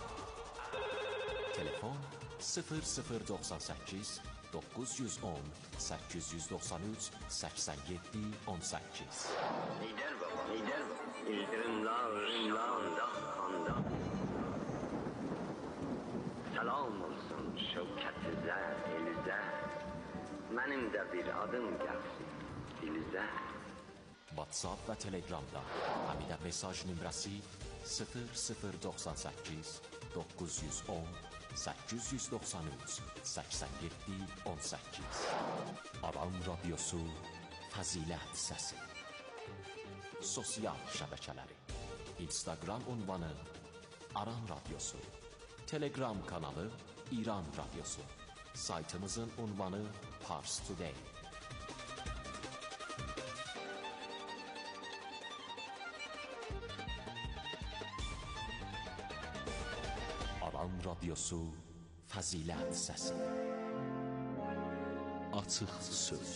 Telefon sıfır sıfır doxsan səkkiz doqquz yüz on səkkiz yüz doxsan üç səksən yeddi on səkkiz. Lider baba, lider baba. İldirimla, ırımla, anda, anda. Salam olsun şevkətizə, elizə. Mənim də bir adım gəlsin dilizə. WhatsApp və Telegramda həmidə mesaj nömrəsi sıfır sıfır doxsan səkkiz doqquz yüz on səkkiz yüz doxsan üç səksən yeddi on səkkiz. Aran Radiosu Fəzilət Səsi. Sosial şəbəkələri: Instagram ünvanı Aran Radiosu, Telegram kanalı İran Radiosu, saytımızın ünvanı Pars Today. Radyosu Fəzilət Səsi. Açıq söz.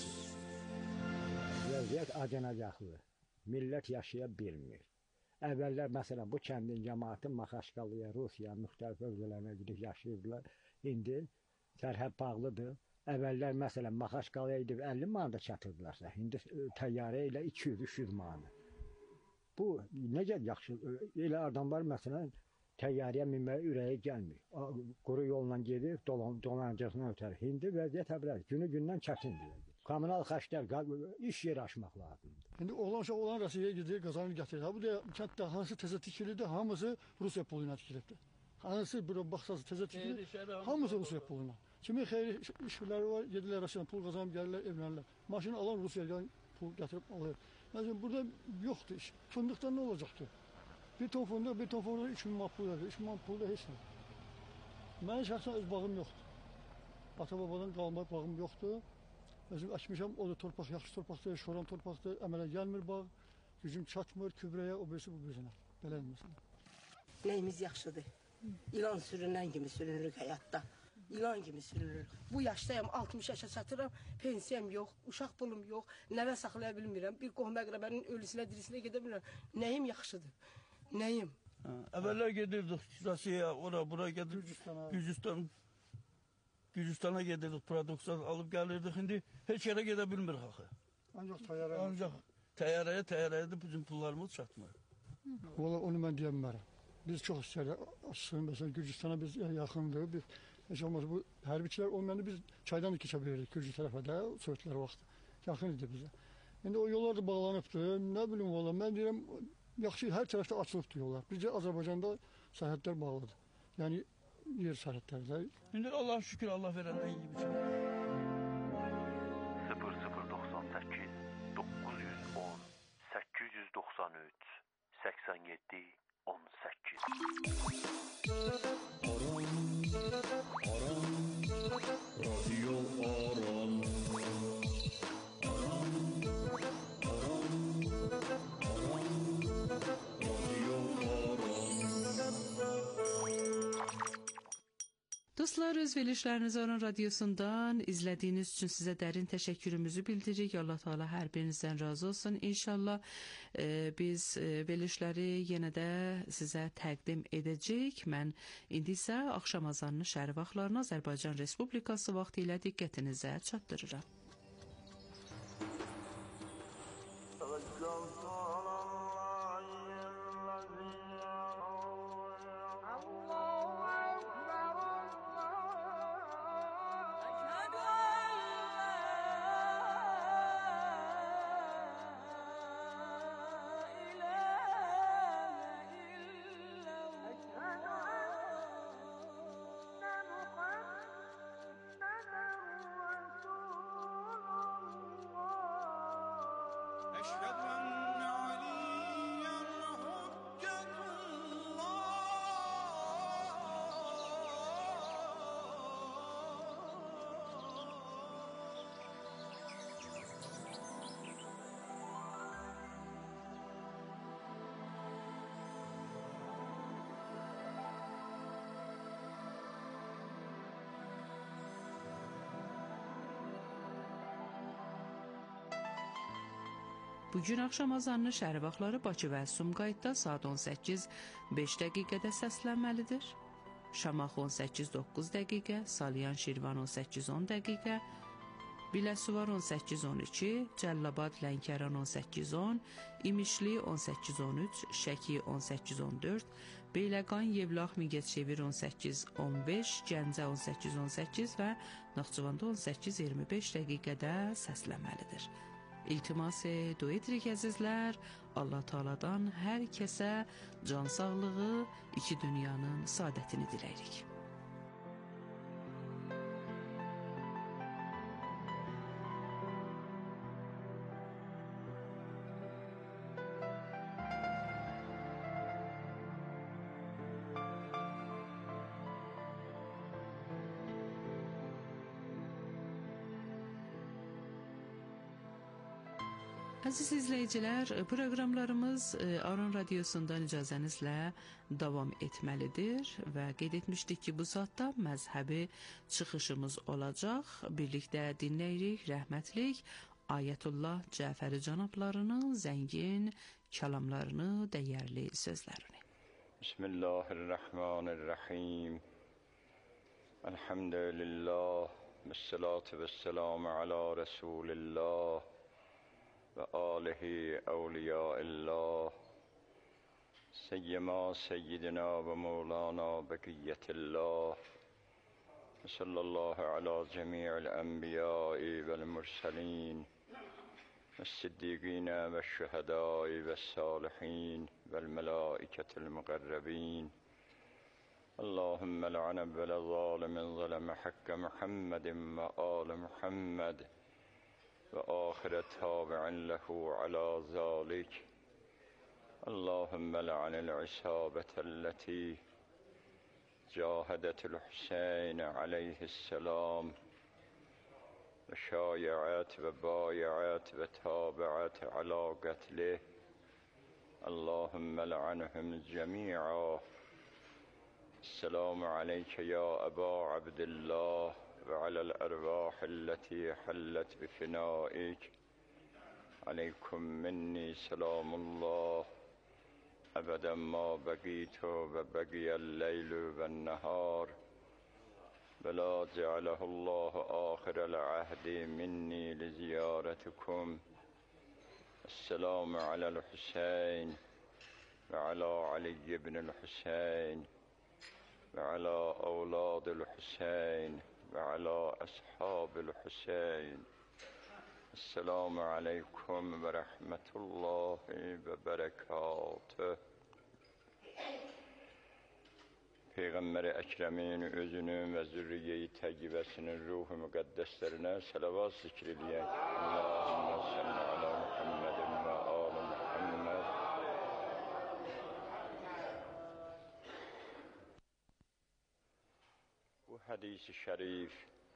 Vəziyyət acınacaqlı. Millət yaşaya bilmir. Əvvəllər məsələn bu kəndin cəmaatı Maxaçqalıya, Rusiya, müxtəlif ölkələrə gedib yaşayırdılar. İndi sərhəd bağlıdır. Əvvəllər məsələn Maxaçqalıya gedib əlli manata çatırdılarsa, indi təyyarə ilə iki yüz üç yüz manat. Bu necə yaxşı, elə adam var məsələn təyyarəyə minməyə ürəyi gəlmir. Quru yolla gedir, dolan, dolanacaqdan ötər. İndi vəziyyət əvvəl günü-gündən çətindir. Kommunal xərclər, iş yeri açmaq lazımdır. İndi oğlan uşaq olan Rusiyaya gedir, qazanır gətirir. Ha bu da kənddə hansı təzə tikilidir, hamısı Rusiya pulu ilə tikilibdir. Hansı bura baxsası təzə tikilir, hamısı Rusiya pulu ilə. Kimin xeyri işləri var, gedirlər Rusiyadan pul qazanıb gəlirlər, evlənirlər. Maşını alan Rusiyadan pul gətirib alır. Məsələn burada yoxdur iş. Fındıqdan nə olacaqdır? Bir ton fındıq, bir ton fındıq üç min manat pul verir. üç min manat pulda heç nə. Mənim şəxsən öz bağım yoxdur. Ata-babadan qalma bağım yoxdur. Özüm əkmişəm, o da torpaq, yaxşı torpaqdır, şoran torpaqdır, əmələ gəlmir bağ, gücüm çatmır, kübrəyə, o birisi bu birinə. Belə məsələn. Nəyimiz yaxşıdır? İlan sürünən kimi sürünürük həyatda. İlan kimi sürünürük. Bu yaşdayım, altmış yaşa çatıram, pensiyam yox, uşaq pulum yox, nəvə saxlaya bilmirəm, bir qohum əqrəbənin ölüsünə, dirisinə gedə bilmirəm. Nəyim yaxşıdır? Nəyim? Əvvəllər gedirdik Rusiyaya, ora, bura gedirdik, Gürcüstan, Gürcüstana gedirdik, produksiya alıb gəlirdik, indi heç yerə gedə bilmirik axı. Ancaq təyyarəyə. Ancaq təyyarəyə, təyyarəyə də bizim pullarımız çatmır. Valla onu mən deyə bilmərəm. Biz çox istəyirək, açsın, məsələn, Gürcüstana biz yaxındır, biz, heç olmaz, bu hərbiçilər olmayanda biz çaydan da keçə bilirdik Gürcü tərəfə də, Sovetlər vaxtı, yaxın idi bizə. İndi o yollar da bağlanıbdır, nə bilim valla, mən deyirəm, yaxşı, hər tərəfdə açılıbdır yollar. Bizcə Azərbaycanda sərhədlər bağlıdır, yəni yer sərhədlərdə. İndi Allah şükür, Allah verəndən iyi biçim. sıfır sıfır doxsan səkkiz doqquz yüz on səkkiz yüz doxsan üç səksən yeddi on səkkiz. Aram, aram, radyo aram. Aram, aram, aram, radyo aram. Dostlar, öz verilişlərinizi Aran Radyosundan izlədiyiniz üçün sizə dərin təşəkkürümüzü bildiririk. Allah Teala hər birinizdən razı olsun. İnşallah e, biz e, verilişləri yenə də sizə təqdim edəcəyik. Mən indi isə axşam azanını şəhər vaxtlarına Azərbaycan Respublikası vaxtı ilə diqqətinizə çatdırıram. Bugün axşam azanını şəhər vaxtları Bakı və Sumqayıtda saat on səkkiz beş dəqiqədə səslənməlidir. Şamax on səkkiz doqquz dəqiqə, Salyan Şirvan on səkkiz on dəqiqə, Biləsuvar on səkkiz on iki, Cəllabad Lənkəran on səkkiz on, İmişli on səkkiz on üç, Şəki on səkkiz on dörd, Beyləqan Yevlax Mingəçevir on səkkiz on beş, Gəncə on səkkiz on səkkiz və Naxçıvanda on səkkiz iyirmi beş dəqiqədə səslənməlidir. İltimas edirik əzizlər, Allah Teala'dan hər kəsə can sağlığı, iki dünyanın saadətini diləyirik. Əziz izləyicilər, proqramlarımız Aran Radiosundan icazənizlə davam etməlidir və qeyd etmişdik ki, bu saatda məzhəbi çıxışımız olacaq. Birlikdə dinləyirik rəhmətlik Ayətullah Cəfəri cənablarının zəngin kəlamlarını, dəyərli sözlərini. Bismillahirrahmanirrahim. Elhamdülillah. Vessalatu vesselamu ala Resulillah. وآله أولياء الله سيما سيدنا ومولانا بقية الله صلى الله على جميع الأنبياء والمرسلين والصديقين والشهداء والصالحين والملائكة المقربين اللهم لعن بل ظالم ظلم حق محمد وآل محمد وآخر تابع له على ذلك اللهم لعن العصابة التي جاهدت الحسين عليه السلام وشايعت وبايعت وتابعت على قتله اللهم لعنهم جميعا. السلام عليك يا أبا عبد الله وعلى الأرواح التي حلت بفنائك عليكم مني سلام الله أبدا ما بقيت وبقي الليل والنهار ولا جعله الله آخر العهد مني لزيارتكم. السلام على الحسين وعلى علي بن الحسين وعلى أولاد الحسين وعلى أصحاب الحسين. السلام عليكم ورحمة الله وبركاته. Peyğəmbər Əkremin özünün və zürriyyəyi təqibəsinin ruhu müqəddəslərinə salavat zikr edək. Allahümmə salli ala Muhammedin və ali Muhammed. Bu hadis-i şərif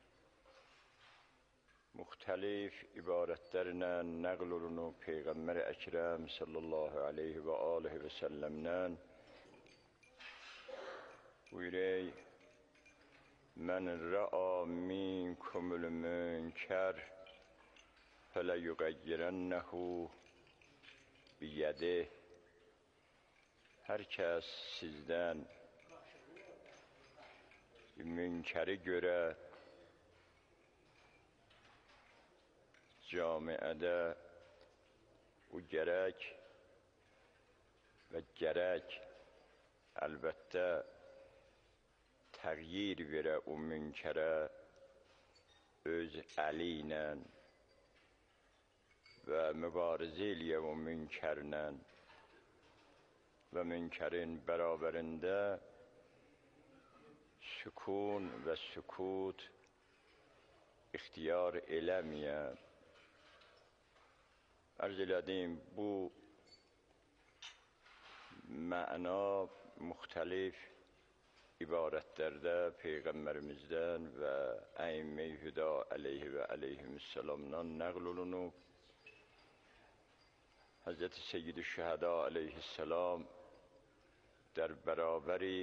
müxtəlif ibarətlərlə nəql olunub Peyğəmbər Əkrəm sallallahu aleyhi və alihi və səlləmdən. Buyurey, mən rə'a minkumul münkər fələ yuqayyirənnəhu biyədih. Hər kəs sizdən münkəri görə camiədə bu gərək və gərək əlbəttə təğyir verə o münkərə öz əli ilə və mübarizə eləyə o münkərlə və münkərin bərabərində sükun və sükut ixtiyar eləməyə. Ərz elədim, bu məna müxtəlif ibarətlərdə Peyğəmbərimizdən və əimmə-i hüda əleyhi və əleyhümüssəlamdan nəql olunub. Həzrəti Seyyid-i Şəhəda əleyhisselam در برابری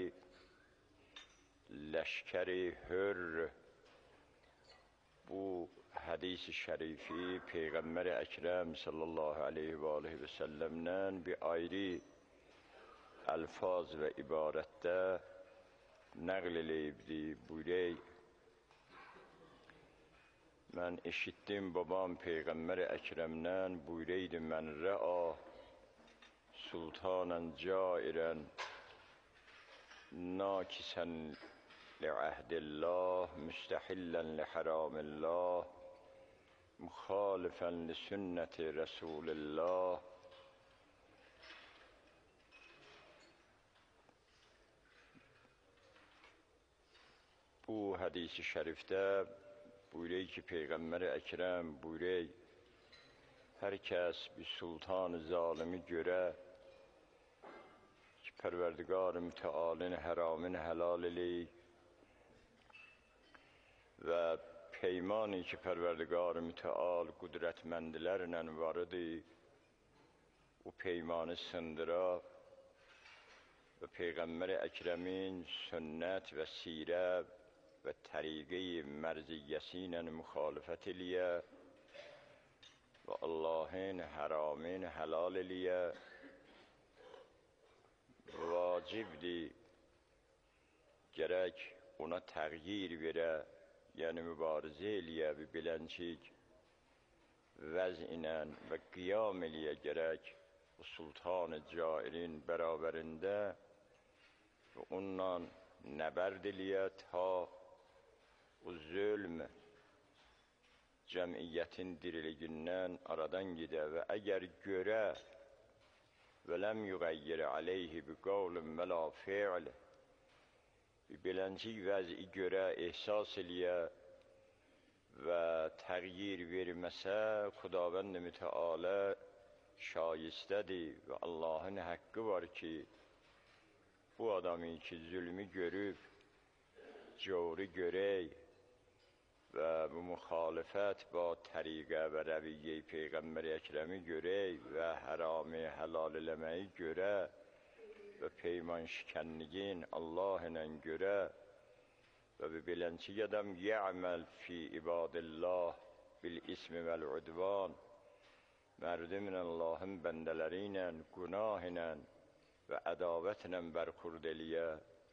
لشکری hür bu hadis şərifi Peyğəmbər Əkrəm sallallahu aleyhi və aleyhi və səlləmdən bir ayrı əlfaz və ibarətdə nəql eləyibdi. Buyurey, mən eşitdim babam Peyğəmbər Əkrəmdən, buyureydi, mən rə'a sultanan cairən nakisən li'ahdillah müstəhillən liharamillah müxalifən li sünnəti Rəsulillah. Bu hadis-i şərifdə buyurur ki, Peyğəmbər Əkrəm buyurur, hər kəs bir sultan-ı zalimi görə ki, Pərverdigar-ı mütealin həramin helal eləyik və peymani ki, Pərverdigar-ı müteal qüdrətməndilərlə varıdır, o peymanı sındıra ve Peygamber Ekremin sünnet ve sire ve tariqe-i merziyyesiyle muhalefet eliye ve Allah'ın haramını helal eliye vacibdir gerek ona təğyir verə, yəni mübarizə eləyə və bilənçik vəz ilə və qiyam eləyə gərək o sultan-ı cairin bərabərində və onunla nəbərd eləyə ta o zülm cəmiyyətin diriligindən aradan gedə və əgər görə və ləm yüğəyyir aleyhi bi qavlin və la fi'l belənçik vəzi görə ehsas eləyə və təğyir verməsə Xudavənd mütəalə şayistədir və Allahın haqqı var ki bu adamı ki zülmü görüb cavri görək və bu müxalifət ba təriqə və rəviyyə-i Peyğəmbər Əkrəmi görək və hərami helal eləməyi görə və peyman şikənliyin Allah ilə görə və bilənçi adam yə'məl fi ibadillah bil ismi vəl udvan mərdəmin Allahın bəndələri ilə günah ilə və ədavət ilə bərxurd eləyə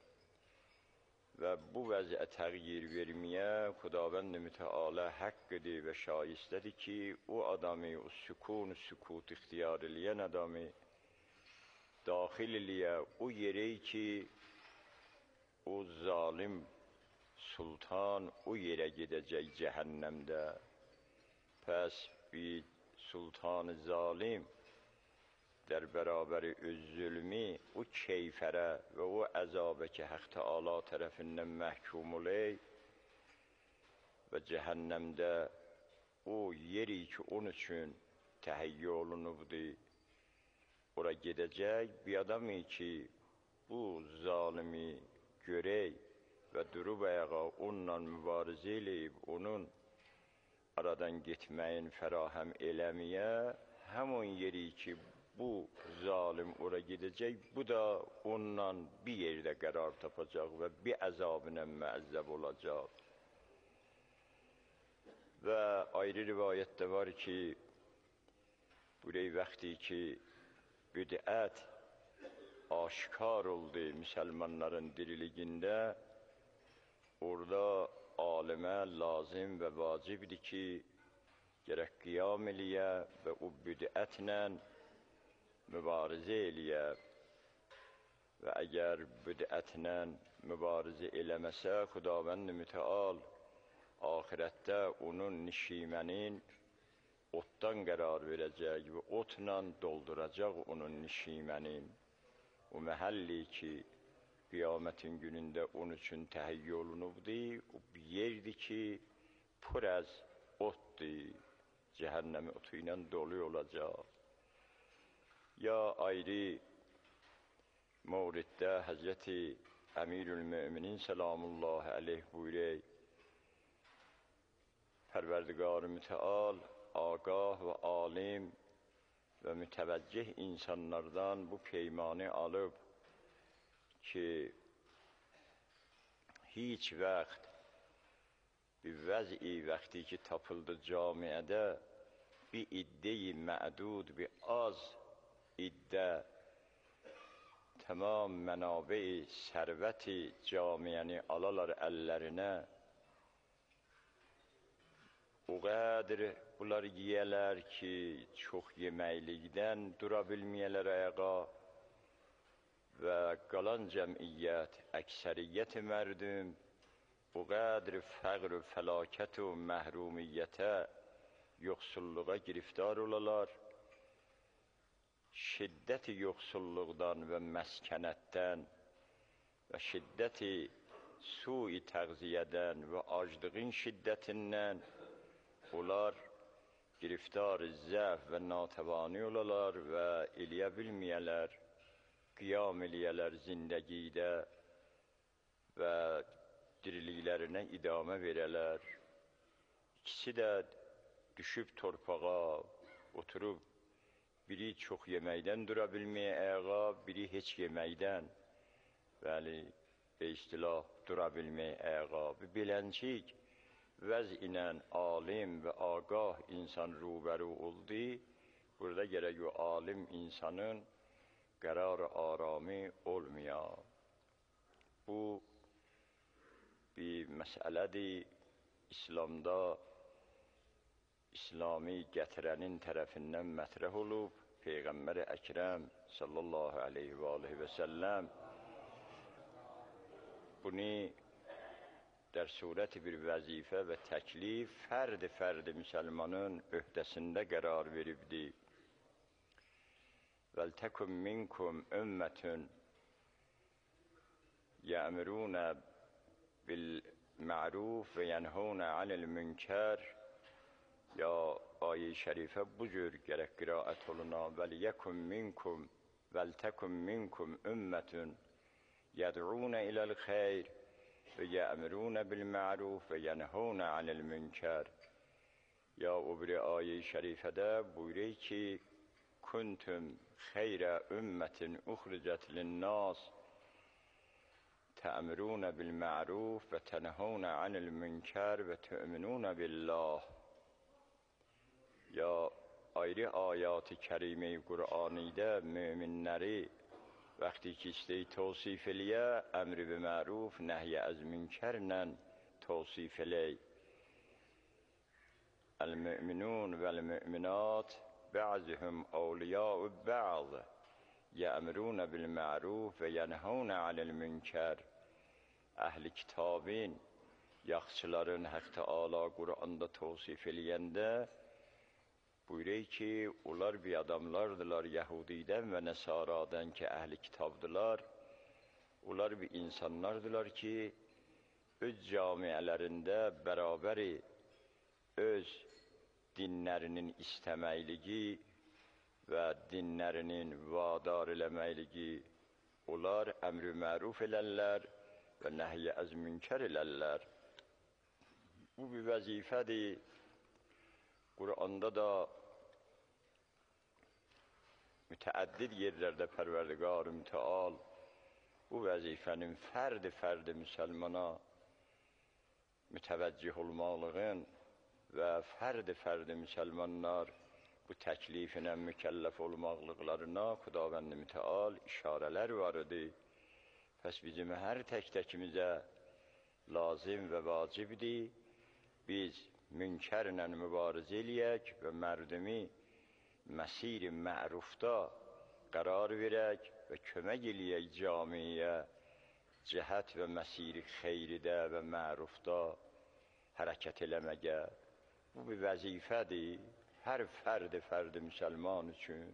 və bu vəziə təğyir verməyə Xudavənd mütəalə haqqıdır və şayistədir ki o adamı o sükun sükut ixtiyar eləyən adamı daxil eləyə o yeri ki o zalim sultan o yerə gedəcək cəhənnəmdə pəs bir sultan zalim در برابر öz zulmü o keyfərə və o əzabə ki Haq Teala tərəfindən məhkum olay və cəhənnəmdə o yeri ki onun üçün təhiyyə olunubdur ora gedəcək bir adamı ki bu zalimi görək və durub ayağa onunla mübarizə eləyib onun aradan getməyin fərahəm eləməyə həmin yeri ki bu zalim ora gedəcək, bu da onunla bir yerdə qərar tapacaq və bir əzabına məəzzəb olacaq. Və ayrı rivayətdə var ki, buraya vaxtı ki, bidət aşkar oldu müsəlmanların diriligində, orada alimə lazım və vacibdir ki, gərək qiyam eləyə və o bidətlə mübarizə eləyə və əgər bidətlə mübarizə eləməsə Xudavənd mütəal axirətdə onun nişimənin otdan qərar verəcək və otla dolduracaq onun nişimənin o məhəlli ki qiyamətin günündə onun üçün təhiyyə olunubdur o bir yerdir ki pur əz otdur cəhənnəmi otu ilə dolu olacaq. Ya ayrı mövriddə Həzrəti Əmirül-Müminin Selamullahi aleyh buyurək Pərverdigar-ı mütəal ağah və alim və mütəvəccih insanlardan bu peymanı alıb ki hiç vaxt bir vəzi vaxtı ki tapıldı camiədə bir idde-i mədud bir az iddə tamam mənabə-i sərvəti camiyəni alalar əllərinə o qədər bunlar yiyələr ki çox yeməklikdən dura bilməyələr ayağa və qalan cəmiyyət əksəriyyət mərdüm o qədər fəqr-ü fəlakət və məhrumiyyətə yoxsulluğa giriftar olalar şiddəti yoxsulluqdan və məskənətdən və şiddəti sui təğziyədən və aclığın şiddətindən onlar giriftar zəf və natəvani olalar və eləyə bilməyələr, qiyam eləyələr zindəgidə və diriliklərinə idamə verələr. İkisi də düşüb torpağa, oturub biri çox yeməkdən dura bilməyə ayağa, biri heç yeməkdən, bəli, be istilah dura bilməyə ayağa. Beləncik, vəz ilə alim və agah insan rubəru oldu, burada gərək o alim insanın qərar arami olmuyor. Bu bir məsələdir, İslamda İslami gətirənin tərəfindən mətrəh olub, Peyğəmbər Əkrəm sallallahu aleyhi və aleyhi və səlləm bunu در صورت bir vəzifə və təklif fərdi-fərdi müsəlmanın öhdəsində qərar veribdi. وَلْتَكُمْ مِنْكُمْ أُمَّةٌ يَأْمُرُونَ بِالْمَعْرُوفِ وَيَنْهَوْنَ عَنِ الْمُنْكَرِ Ya ayə-i şərifə bu cür gərək qiraət oluna. وَلْيَكُمْ مِنْكُمْ وَلْتَكُمْ مِنْكُمْ أُمَّةٌ يَدْعُونَ إِلَى الْخَيْرِ وَيَأْمُرُونَ بِالْمَعْرُوفِ وَيَنْهَوْنَ عَنِ الْمُنْكَرِ Ya o bir ayə-i şərifədə buyurur ki, kuntum xeyrə ümmətin uxricət linnās tə'muruna bil ma'ruf və tənhəuna anil münkər və tu'minuna billah. Ya ayrı ayat-ı kərime-i Qur'anidə müminləri vəqti ki istəyi tavsif eləyə, əmri bi ma'ruf, nəhyə az münkərlə tavsif eləy. El-mü'minun vel-mü'minat ba'zuhum awliya'u ba'd ya'muruna bil ma'ruf və yenhauna anil münkər. Əhli kitabın, yaxşıların Haqq Teala Qur'anda tavsif eləyəndə buyuruyor ki, onlar bir adamlardılar Yahudidən və Nəsaradan ki, əhli kitabdılar. Onlar bir insanlardılar ki, öz camiələrində bərabəri öz dinlərinin istəməkliyi və dinlərinin vadar eləməkliyi, onlar əmr-i məruf elərlər və nəhyə az münkər elərlər. Bu bir vəzifədir. Qur'anda da mütəəddid yerlərdə Pərverdigar-ı Mütəal bu vəzifənin fərdi-fərdi müsəlmana mütəvəccih olmalığın və fərdi-fərdi müsəlmanlar bu təklifinə mükəlləf olmaqlıqlarına Xudavənd Mütəal işarələr var idi. Pəs bizim hər tək-təkimizə lazım və vacibdir. Biz münkərlə mübarizə eləyək və mərdumi məsir-i mərufda qərar verək və kömək eləyək camiyə cəhət və məsir-i xeyridə və mərufda hərəkət eləməyə. Bu bir vəzifədir hər fərdi-fərdi müsəlman üçün.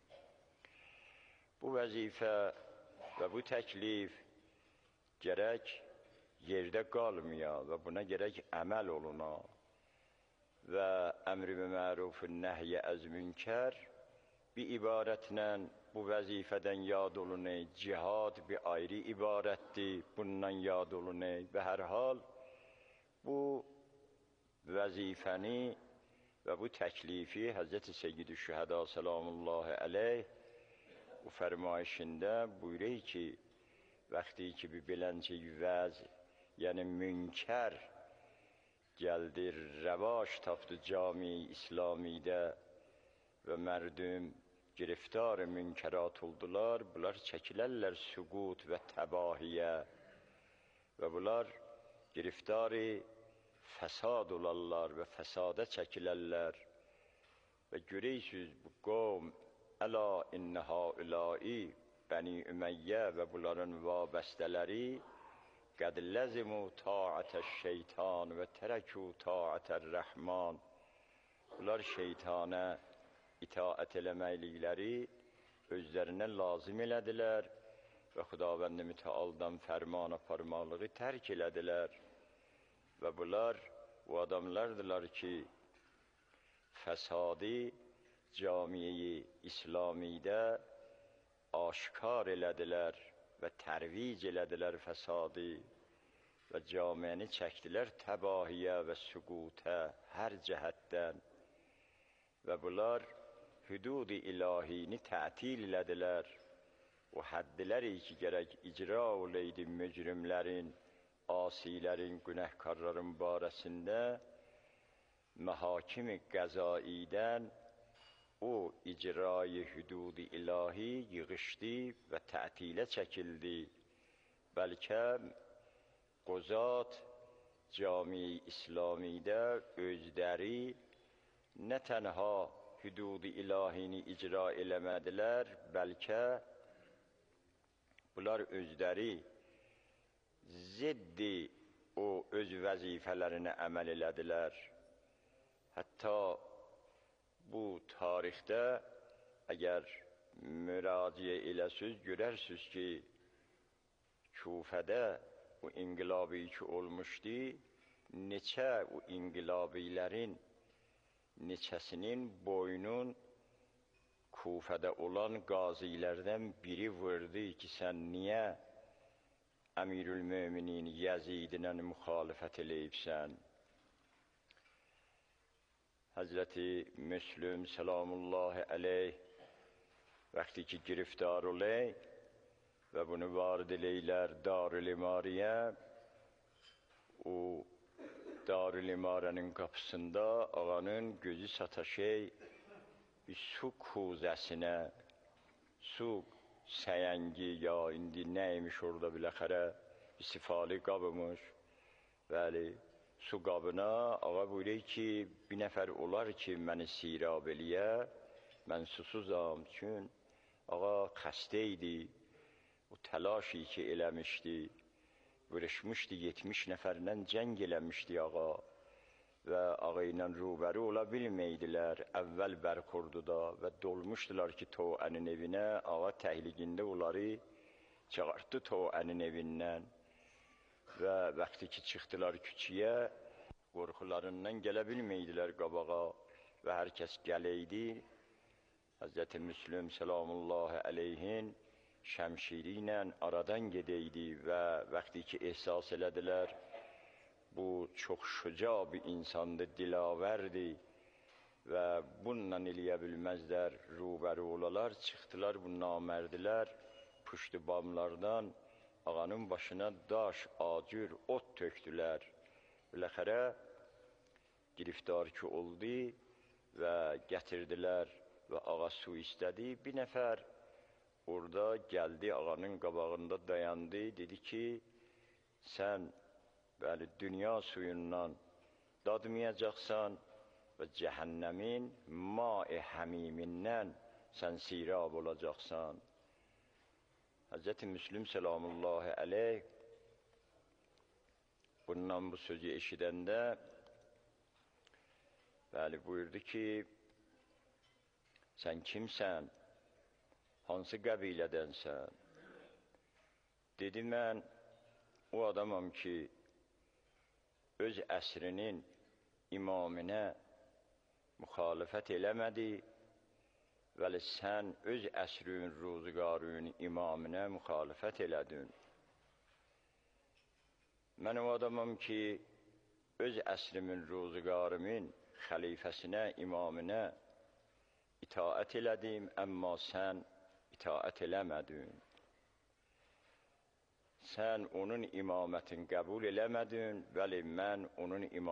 Bu vəzifə və bu təklif gərək yerdə qalmaya və buna gərək əməl oluna. Və əmr-i məruf, nəhyə az münkər bir ibarətlə bu vəzifədən yad olunur. Cihad bir ayrı ibarətdir, bundan yad olunur. Və hər hal bu vəzifəni və bu təklifi Həzrəti Seyyid-i Şühəda salamullahi aleyh bu fərmayişində buyuruyor ki, vəqti ki bir beləncə vəz, yəni münkər gəldir, rəvaş tapdı cami-i İslamidə və mərdüm giriftar münkərat oldular. Bunlar çəkilərlər süqut və təbahiyə və bunlar giriftarı fəsad olarlar və fəsada çəkilərlər və görəysiniz bu qovm əla innə haulai Bəni Ümeyyə və bunların vabəstələri qəd ləzimu taətəş şeytan və tərəkü taətər rəhman. Bunlar şeytana itaət eləməklikləri özlərinə lazım elədilər və Xudavənd-i Mütəaldan fərman aparmaqlığı tərk elədilər. Və bunlar o adamlardılar ki, fəsadi camiye-i İslamidə aşkar elədilər və tərvic elədilər fəsadi və camiəni çəkdilər təbahiyə və süqutə hər cəhətdən və bunlar hüdud-i ilahini tətil elədilər. O həddləri ki, gərək icra oleydi mücrimlərin, asilərin, günəhkarların barəsində məhakim-i qəzaidən o icra-i hüdud-i ilahi yığışdı və tətilə çəkildi. Bəlkə qozat cami-i İslamidə özləri nə tənha hüdud-i ilahini icra eləmədilər, bəlkə bunlar özləri ziddi o öz vəzifələrinə əməl elədilər. Hətta bu tarixdə əgər müraciə eləsiniz, görərsiniz ki, Kufədə o inqilabi ki olmuşdu, neçə o inqilabilərin neçəsinin boynun Kufədə olan qazilərdən biri vurdu ki, sən niyə Əmirül-Möminin Yəzidinə müxalifət eləyibsən? Həzrəti Müslüm selamullahi aleyh vaxtı ki giriftar oley və bunu varid eləylər Darül-İmariyə, o Darül-İmarənin qapısında ağanın gözü sataşey bir su kuzəsinə, su səyəngi ya indi nəymiş orada biləxərə istifali qabımış. Bəli, su qabına ağa buyuruyor ki, bir nəfər olar ki, məni sirab eləyə, mən susuzam, çün ağa xəstə idi. O təlaşi ki eləmişdi, vuruşmuşdu, yetmiş nəfərlə cəng eləmişdi ağa və ağa ilə rubəri ola bilməydilər əvvəl Bərxurduda və dolmuşdular ki, Toğənin evinə, ağa təhliqində onları çağırtdı Toğənin evindən və vaxtı ki çıxdılar küçüyə, qorxularından gələ bilməydilər qabağa və hər kəs gələydi. Həzrəti Müslüm selamullahi aleyhin şəmşiri ilə aradan gedəydi və vaxtı ki ehsas elədilər, bu çox şüca bir insandır, dilavərdir və bununla eləyə bilməzlər, rubəri olalar, çıxdılar bu namərdilər, puştu bamlardan ağanın başına daş, acür, ot töktülər. Biləxərə giriftar ki oldu və gətirdilər və ağa su istədi. Bir nəfər orada gəldi, ağanın qabağında dayandı, dedi ki, sən bəli, dünya suyundan dadmayacaqsan və cəhənnəmin ma-i həmimindən sən sirab olacaqsan. Həzrəti Müslüm selamullahi aleyh bundan bu sözü eşidəndə bəli, buyurdu ki, sən kimsən? Hansı qəbilədənsən? Dedi, mən o adamam ki, öz əsrinin imaminə müxalifət eləmədi, vəli sən öz əsrin ruzigarının imaminə müxalifət elədin. Mən o adamam ki, öz əsrimin ruzigarımın xəlifəsinə, imaminə itaət elədim, əmma sən itaət eləmədin. Sən onun imamətini qəbul eləmədin, vəli mən onun imamətini